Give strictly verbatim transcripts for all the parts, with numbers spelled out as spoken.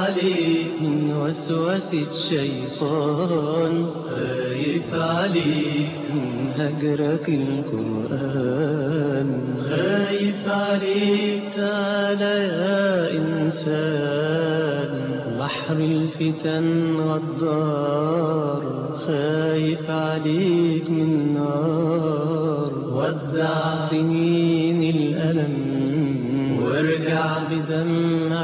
عليك من وسوسة الشيطان، خايف عليك من هجرك القرآن، خايف عليك. تعالى يا إنسان، بحر الفتن غدار، خايف عليك من نار. ودع سنين الألم وارجع بدمع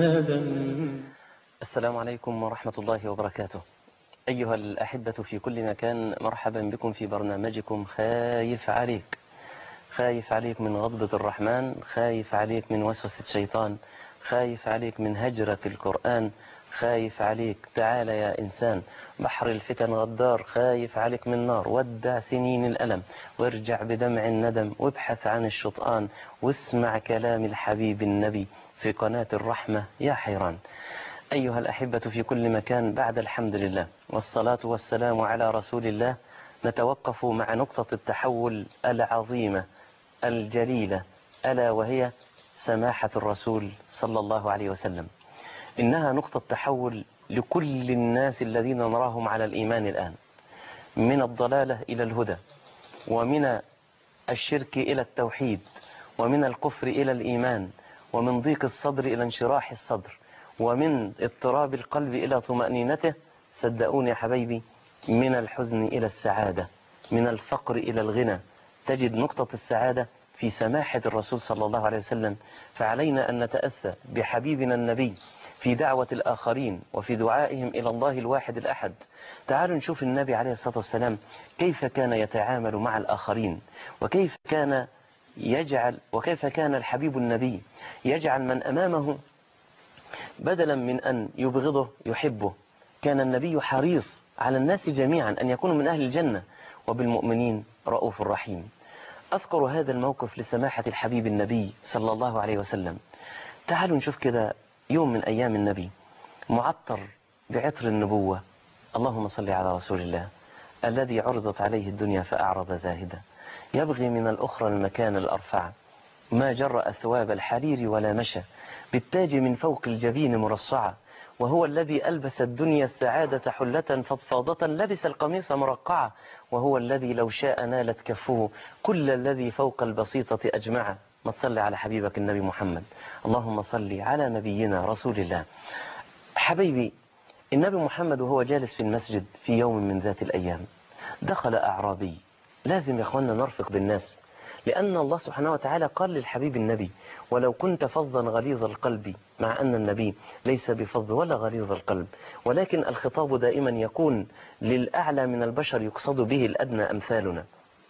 الندم. السلام عليكم ورحمة الله وبركاته. أيها الأحبة في كل مكان، مرحبا بكم في برنامجكم خايف عليك. خايف عليك من غضبة الرحمن، خايف عليك من وسوسة الشيطان، خايف عليك من هجرة القرآن، خايف عليك. تعال يا إنسان، بحر الفتن غدار، خايف عليك من نار. ودع سنين الألم وارجع بدمع الندم، وابحث عن الشطآن واسمع كلام الحبيب النبي في قناة الرحمة يا حيران. أيها الأحبة في كل مكان، بعد الحمد لله والصلاة والسلام على رسول الله، نتوقف مع نقطة التحول العظيمة الجليلة، ألا وهي سماحة الرسول صلى الله عليه وسلم. إنها نقطة تحول لكل الناس الذين نراهم على الإيمان الآن، من الضلالة إلى الهدى، ومن الشرك إلى التوحيد، ومن الكفر إلى الإيمان، ومن ضيق الصدر إلى انشراح الصدر، ومن اضطراب القلب إلى طمأنينته. صدقوني يا حبايبي، من الحزن إلى السعادة، من الفقر إلى الغنى. تجد نقطة السعادة في سماحة الرسول صلى الله عليه وسلم. فعلينا أن نتأثى بحبيبنا النبي في دعوة الآخرين وفي دعائهم إلى الله الواحد الأحد. تعالوا نشوف النبي عليه الصلاة والسلام كيف كان يتعامل مع الآخرين، وكيف كان يجعل وكيف كان الحبيب النبي يجعل من أمامه بدلا من أن يبغضه يحبه. كان النبي حريص على الناس جميعا أن يكونوا من أهل الجنة، وبالمؤمنين رؤوف رحيم. أذكر هذا الموقف لسماحة الحبيب النبي صلى الله عليه وسلم. تعالوا نشوف كده يوم من أيام النبي معطر بعطر النبوة، اللهم صل على رسول الله، الذي عرضت عليه الدنيا فأعرض زاهدا، يبغي من الأخرى المكان الأرفع، ما جرأ ثواب الحرير ولا مشى، بالتاج من فوق الجبين مرصعة، وهو الذي ألبس الدنيا السعادة حلة فضفاضة، لبس القميص مرقعة، وهو الذي لو شاء نالت كفه كل الذي فوق البسيطة أجمعه. ما تصلي على حبيبك النبي محمد، اللهم صل على نبينا رسول الله. حبيبي، النبي محمد وهو جالس في المسجد في يوم من ذات الأيام، دخل أعرابي. لازم يا أخوانا نرفق بالناس، لأن الله سبحانه وتعالى قال للحبيب النبي: ولو كنت فظا غليظ القلب، مع أن النبي ليس بفظ ولا غليظ القلب، ولكن الخطاب دائما يكون للأعلى من البشر، يقصد به الأدنى أمثالنا.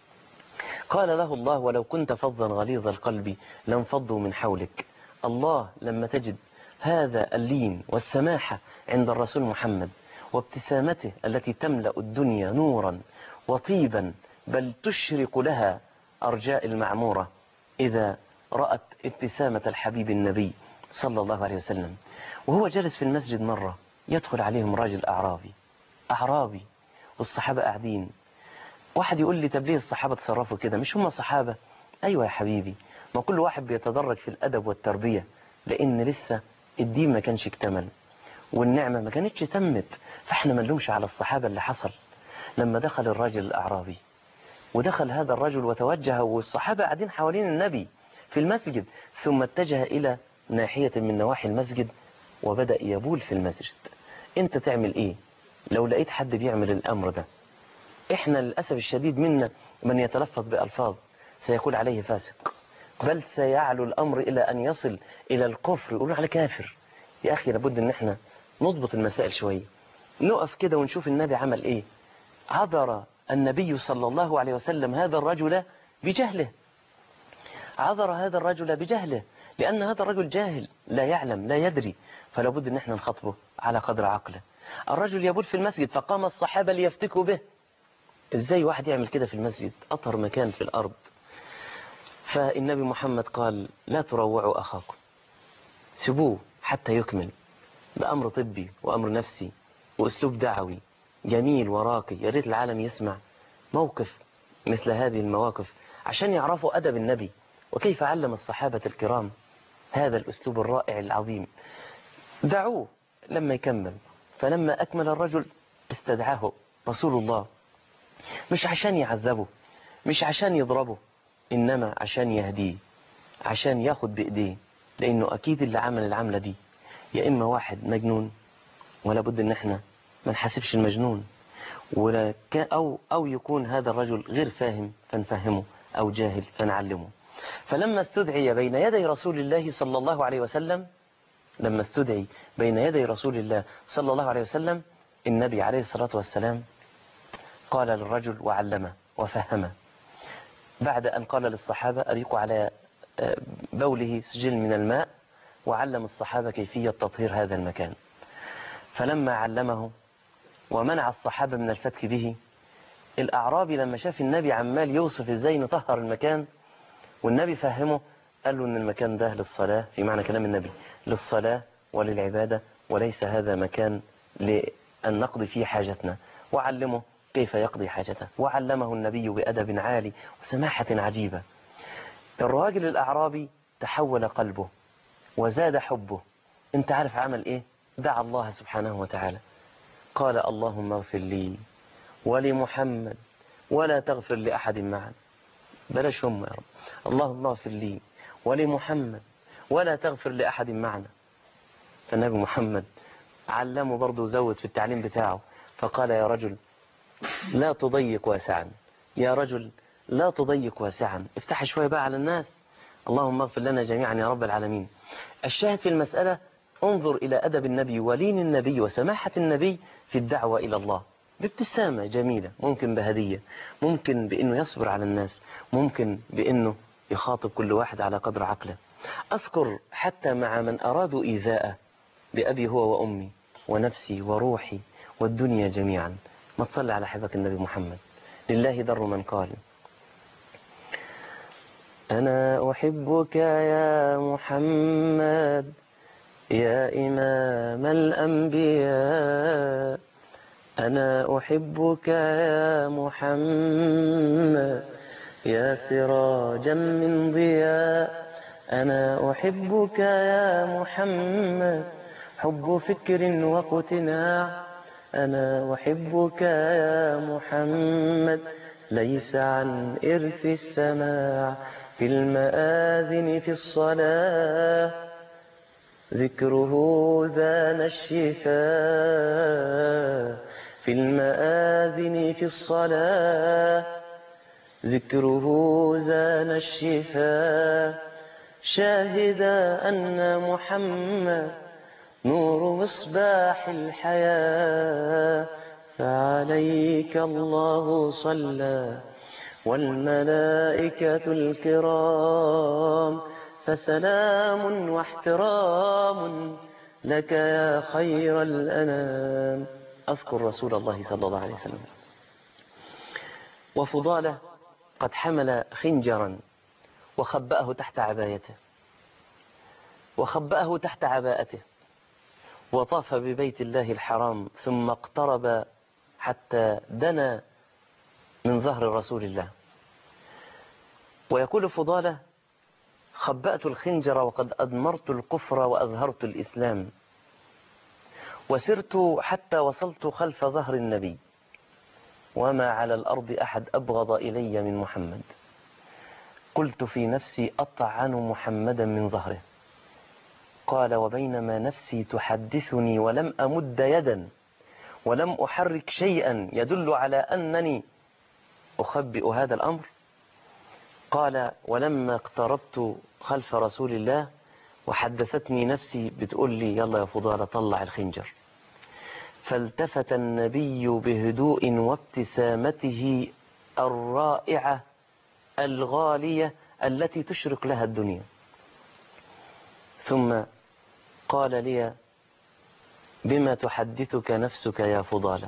قال له الله: ولو كنت فظا غليظ القلب لانفضوا من حولك. الله لما تجد هذا اللين والسماحة عند الرسول محمد، وابتسامته التي تملأ الدنيا نورا وطيبا، بل تشرق لها أرجاء المعمورة، إذا رأت ابتسامة الحبيب النبي صلى الله عليه وسلم. وهو جالس في المسجد مرة يدخل عليهم راجل أعرابي أعرابي والصحابة قاعدين. واحد يقول لي: طب ليه الصحابة تصرفوا كده؟ مش هم صحابة؟ أيوة يا حبيبي، ما كل واحد بيتدرج في الأدب والتربية، لأن لسه الدين ما كانش اكتمل والنعمة ما كانتش تمت. فاحنا ما نلومش على الصحابة اللي حصل. لما دخل الراجل الأعرابي، ودخل هذا الرجل وتوجه، والصحابة قاعدين حوالين النبي في المسجد، ثم اتجه إلى ناحية من نواحي المسجد وبدأ يبول في المسجد. انت تعمل ايه لو لقيت حد بيعمل الأمر ده؟ احنا للأسف الشديد منا من يتلفظ بألفاظ سيقول عليه فاسق، بل سيعلو الأمر إلى أن يصل إلى الكفر، يقولون عليه كافر. يا أخي لابد أن احنا نضبط المسائل شوية، نقف كده ونشوف النبي عمل ايه. عذر النبي صلى الله عليه وسلم هذا الرجل بجهله، عذر هذا الرجل بجهله، لأن هذا الرجل جاهل، لا يعلم لا يدري، فلا بد أن احنا نخاطبه على قدر عقله. الرجل يبول في المسجد، فقام الصحابة ليفتكوا به. ازاي واحد يعمل كده في المسجد، أطهر مكان في الأرض؟ فالنبي محمد قال: لا تروعوا أخاكم، سيبوه حتى يكمل، بأمر طبي وأمر نفسي وأسلوب دعوي جميل وراقي. يا ريت العالم يسمع موقف مثل هذه المواقف عشان يعرفوا أدب النبي وكيف علم الصحابة الكرام هذا الأسلوب الرائع العظيم. دعوه، لما يكمل. فلما أكمل الرجل استدعاه رسول الله، مش عشان يعذبه، مش عشان يضربه، إنما عشان يهديه، عشان ياخد بإيديه، لأنه أكيد اللي عمل العملة دي يا إما واحد مجنون، ولا بد إن احنا ما نحاسبش المجنون، ولا أو, أو يكون هذا الرجل غير فاهم فنفهمه، أو جاهل فنعلمه. فلما استدعي بين يدي رسول الله صلى الله عليه وسلم لما استدعي بين يدي رسول الله صلى الله عليه وسلم النبي عليه الصلاة والسلام قال للرجل وعلمه وفهمه، بعد أن قال للصحابة أريقوا على بوله سجل من الماء، وعلم الصحابة كيفية تطهير هذا المكان. فلما علمه ومنع الصحابة من الفتك به، الأعرابي لما شاف النبي عمال يوصف إزاي نطهر المكان والنبي فهمه، قال له إن المكان ده للصلاة، في معنى كلام النبي للصلاة وللعبادة، وليس هذا مكان لأن نقضي فيه حاجتنا. وعلمه كيف يقضي حاجته، وعلمه النبي بأدب عالي وسماحة عجيبة. الراجل الأعرابي تحول قلبه وزاد حبه. انت عارف عمل ايه؟ دعا الله سبحانه وتعالى، قال اللهم اغفر لي ولمحمد ولا تغفر لأحد معنا. بلاش هم يا رب، اللهم اغفر لي ولمحمد ولا تغفر لأحد معنا. فالنبي محمد علمه برضه، زود في التعليم بتاعه، فقال يا رجل لا تضيق واسعا، يا رجل لا تضيق واسعا، افتح شوية بقى على الناس، اللهم اغفر لنا جميعا يا رب العالمين. الشاهد في المسألة انظر إلى أدب النبي ولين النبي وسماحة النبي في الدعوة إلى الله، بابتسامة جميلة، ممكن بهدية، ممكن بأنه يصبر على الناس، ممكن بأنه يخاطب كل واحد على قدر عقله. أذكر حتى مع من أرادوا إيذاءه بأبي هو وأمي ونفسي وروحي والدنيا جميعا. ما تصلي على حبك النبي محمد. لله در من قال أنا أحبك يا محمد يا إمام الأنبياء، أنا أحبك يا محمد يا سراجا من ضياء، أنا أحبك يا محمد حب فكر واقتناع، أنا أحبك يا محمد ليس عن إرث السماع، في المآذن في الصلاة ذكره ذان الشفاء، في المآذن في الصلاة ذكره ذان الشفاء، شاهد أن محمد نور مصباح الحياة، فعليك الله صلى والملائكة الكرام، فسلام واحترام لك يا خير الأنام. أذكر رسول الله صلى الله عليه وسلم وفضاله قد حمل خنجرا وخبأه تحت عبايته وخبأه تحت عباءته، وطاف ببيت الله الحرام، ثم اقترب حتى دنا من ظهر رسول الله. ويقول فضاله خبأت الخنجر وقد أدمرت الكفر وأظهرت الإسلام، وسرت حتى وصلت خلف ظهر النبي، وما على الأرض أحد أبغض إلي من محمد، قلت في نفسي أطعن محمدا من ظهره. قال وبينما نفسي تحدثني ولم أمد يدا ولم أحرك شيئا يدل على أنني أخبئ هذا الأمر، قال ولما اقتربت خلف رسول الله وحدثتني نفسي بتقول لي يلا يا فضالة طلع الخنجر، فالتفت النبي بهدوء وابتسامته الرائعة الغالية التي تشرق لها الدنيا، ثم قال لي بما تحدثك نفسك يا فضالة؟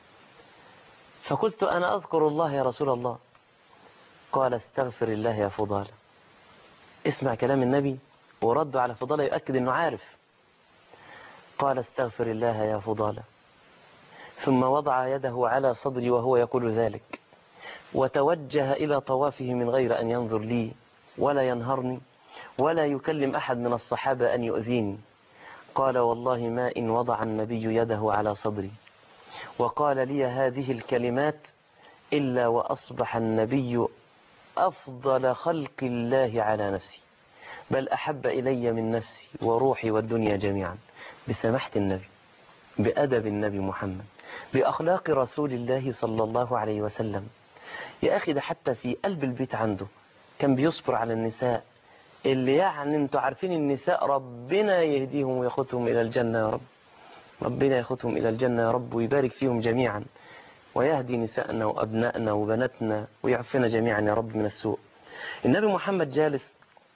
فقلت أنا أذكر الله يا رسول الله. قال استغفر الله يا فضالة. اسمع كلام النبي ورد على فضالة يؤكد أنه عارف. قال استغفر الله يا فضالة، ثم وضع يده على صدري وهو يقول ذلك، وتوجه إلى طوافه من غير أن ينظر لي ولا ينهرني ولا يكلم أحد من الصحابة أن يؤذيني. قال والله ما إن وضع النبي يده على صدري وقال لي هذه الكلمات إلا وأصبح النبي أفضل خلق الله على نفسي، بل أحب إلي من نفسي وروحي والدنيا جميعا. بسماحة النبي، بأدب النبي محمد، بأخلاق رسول الله صلى الله عليه وسلم. يا أخي ده حتى في قلب البيت عنده كان بيصبر على النساء اللي يعني انتوا عارفين النساء ربنا يهديهم وياخدهم إلى الجنة يا رب، ربنا ياخدهم إلى الجنة يا رب ويبارك فيهم جميعا ويهدي نساءنا وأبنائنا وبناتنا ويعفنا جميعا يا رب من السوء. النبي محمد جالس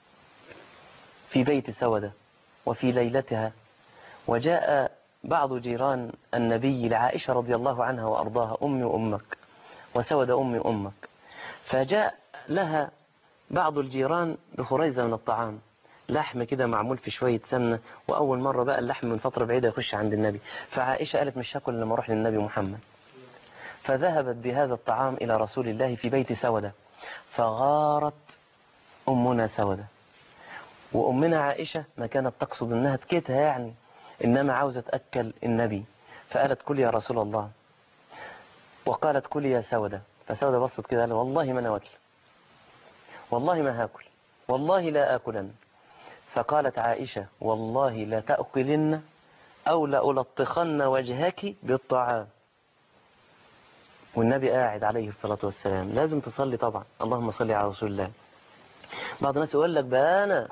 في بيت سودة وفي ليلتها، وجاء بعض جيران النبي لعائشة رضي الله عنها وأرضاها، أمي وأمك، وسودة أمي وأمك، فجاء لها بعض الجيران بخريزة من الطعام، لحم كده معمول في شوية سمنة، وأول مرة بقى اللحم من فترة بعيدة يخش عند النبي. فعائشة قالت مش هاكل لما أروح للنبي محمد، فذهبت بهذا الطعام إلى رسول الله في بيت سودة، فغارت أمنا سودة، وأمنا عائشة ما كانت تقصد أنها تكيتها يعني، إنما عاوزة تأكل النبي، فقالت كل يا رسول الله، وقالت كل يا سودة، فسودة بصت كده قال والله ما أنا واكل، والله ما هاكل، والله لا آكلن. فقالت عائشة والله لا تأكلن أو لألطخن وجهك بالطعام. والنبي قاعد عليه الصلاة والسلام، لازم تصلي طبعا، اللهم صل على رسول الله. بعض الناس يقول لك بقى أنا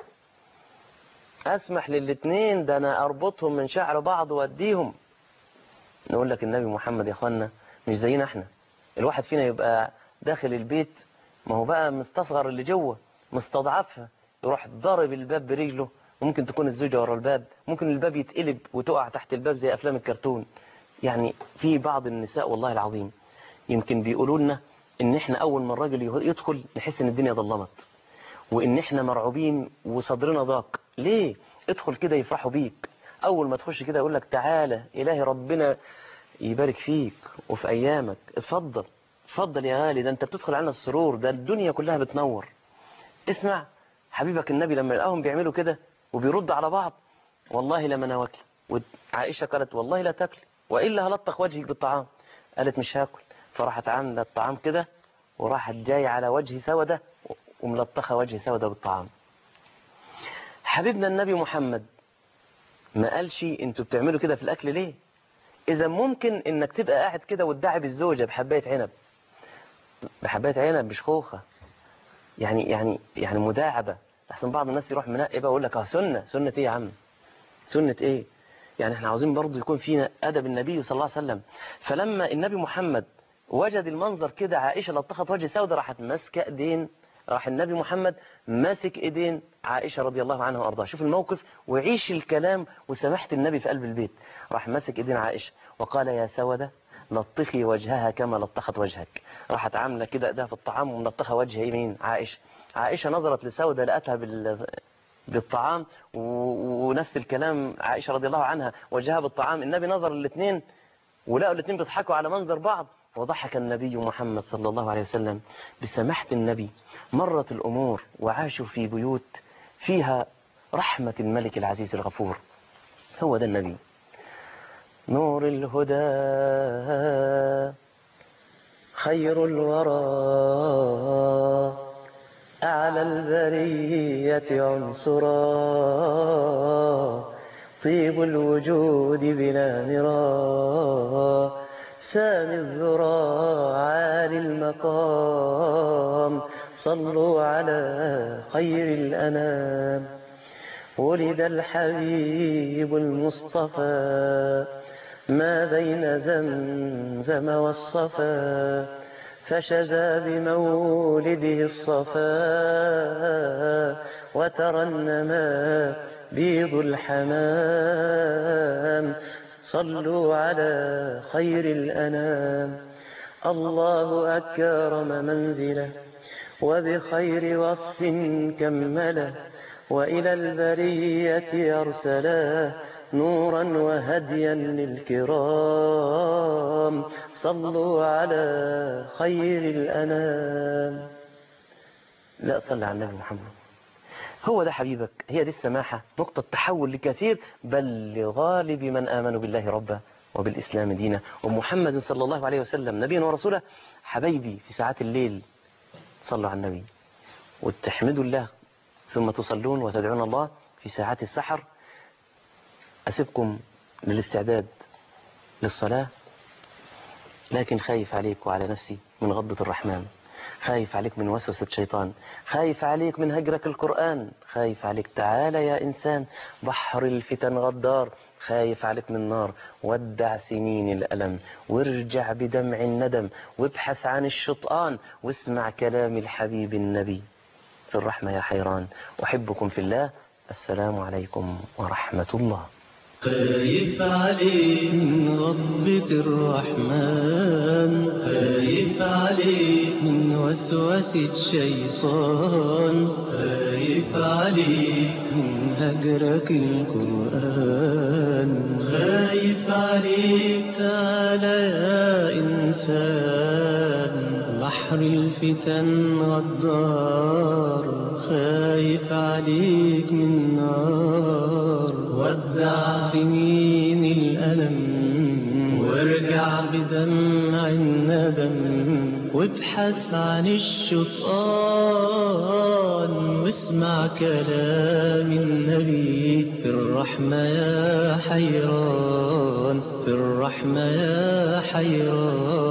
أسمح للاتنين، ده أنا أربطهم من شعر بعض وأديهم. نقول لك النبي محمد يا أخوانا مش زينا احنا، الواحد فينا يبقى داخل البيت ما هو بقى مستصغر اللي جوه، مستضعفها، يروح ضارب الباب برجله، وممكن تكون الزوجة ورا الباب، ممكن الباب يتقلب وتقع تحت الباب زي أفلام الكرتون. يعني في بعض النساء والله العظيم يمكن بيقولوا لنا إن إحنا أول ما الراجل يدخل نحس إن الدنيا ظلمت، وإن إحنا مرعوبين وصدرنا ضاق. ليه؟ ادخل كده يفرحوا بيك، أول ما تخش كده يقول لك تعالى إلهي ربنا يبارك فيك وفي أيامك، اتفضل اتفضل يا غالي، ده أنت بتدخل علينا السرور، ده الدنيا كلها بتنور. اسمع حبيبك النبي لما لقاهم بيعملوا كده وبيرد على بعض، والله لما أنا واكل. وعائشة قالت والله لا تاكلي وإلا هلطخ وجهك بالطعام، قالت مش هاكل، فراحت عاملة الطعام كده وراحت جاي على وجه سودة وملطخة وجه سودة بالطعام. حبيبنا النبي محمد ما قالش انتوا بتعملوا كده في الأكل ليه؟ إذا ممكن إنك تبقى قاعد كده وتدعب الزوجة بحباية عنب، بحباية عنب مش خوخة، يعني يعني يعني مداعبة، أحسن بعض الناس يروح منقي بقى ويقول لك اه سنة، سنة إيه يا عم؟ سنة إيه؟ يعني احنا عاوزين برضو يكون فينا أدب النبي صلى الله عليه وسلم. فلما النبي محمد وجد المنظر كده، عائشة لطخت وجه سودة، راحت ماسكة ايدين، راح النبي محمد ماسك ايدين عائشة رضي الله عنها وارضاها. شوف الموقف وعيش الكلام وسماحة النبي في قلب البيت. راح ماسك ايدين عائشة وقال يا سودة لطخي وجهها كما لطخت وجهك. راحت عاملة كده ايدها في الطعام وملطخة وجه يمين عائشة. عائشة نظرت لسودة لقتها بال بالطعام، ونفس الكلام عائشة رضي الله عنها وجهها بالطعام. النبي نظر الاثنين ولقوا الاثنين بيضحكوا على منظر بعض، وضحك النبي محمد صلى الله عليه وسلم. بسماحة النبي مرت الأمور وعاشوا في بيوت فيها رحمة الملك العزيز الغفور. هو ده النبي نور الهدى خير الورى أعلى البرية عنصرا طيب الوجود بلا مرا سامي الذرى عالي المقام صلوا على خير الأنام ولد الحبيب المصطفى ما بين زمزم والصفا فشذا بمولده الصفا وترنما بيض الحمام صلوا على خير الأنام الله أكرم منزله وبخير وصف كمله وإلى البرية أرسله نورا وهديا للكرام صلوا على خير الأنام. لا صلى على النبي محمد. هو ده حبيبك، هي دي السماحة، نقطة تحول لكثير بل لغالب من آمنوا بالله ربا وبالإسلام دينا ومحمد صلى الله عليه وسلم نبيا ورسوله. حبايبي في ساعات الليل صلوا على النبي وتحمدوا الله ثم تصلون وتدعون الله في ساعات السحر. أسيبكم للاستعداد للصلاة، لكن خايف عليك وعلى نفسي من غضة الرحمن، خايف عليك من وسوسة شيطان، خايف عليك من هجرك القرآن، خايف عليك تعالى يا إنسان بحر الفتن غدار، خايف عليك من نار. ودع سنين الألم وارجع بدمع الندم وابحث عن الشطآن واسمع كلام الحبيب النبي في الرحمة يا حيران. أحبكم في الله. السلام عليكم ورحمة الله. خايف عليك من غضبة الرحمن، خايف عليك من وسوسة شيطان، خايف عليك من هجرك القرآن، خايف عليك تعالى يا إنسان بحر الفتن غدار، خايف عليك من نار. ودع سنين الألم وارجع بدمع الندم وابحث عن الشطآن واسمع كلام النبي في الرحمة يا حيران، في الرحمة يا حيران.